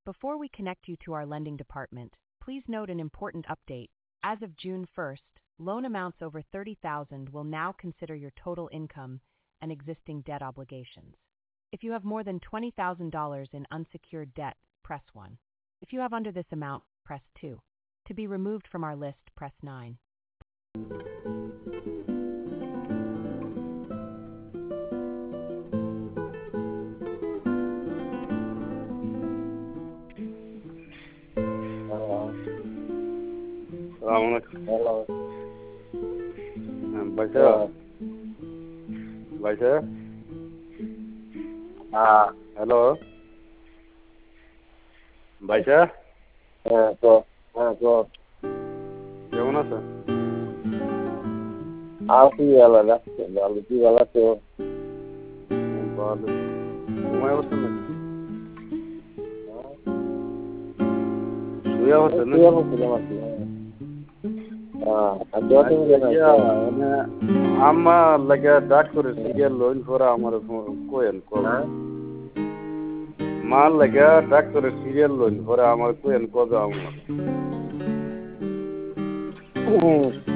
Before we connect you to our lending department, please note an important update. As of June 1st, loan amounts over $30,000 will now consider your total income and existing debt obligations. If you have more than $20,000 in unsecured debt, press 1. If you have under this amount, press 2. To be removed from our list, press 9. Hello. Baisa. Baisa. Hello. Baisa. কেমন আছো? আছি ভালো লাগছে, ভালো কি ভালো আছো? ভালো। ঘুমায় বসে নাকি? শুয়ে বসে নাকি? শুয়ে বসছিলাম আর কি। আমার লাগে ডাক্তার সিরিয়াল লোন করে আমার কোয়েন মার লাগে ডাক্তার সিরিয়াল লোন করে আমার কোয়েন কবে আমার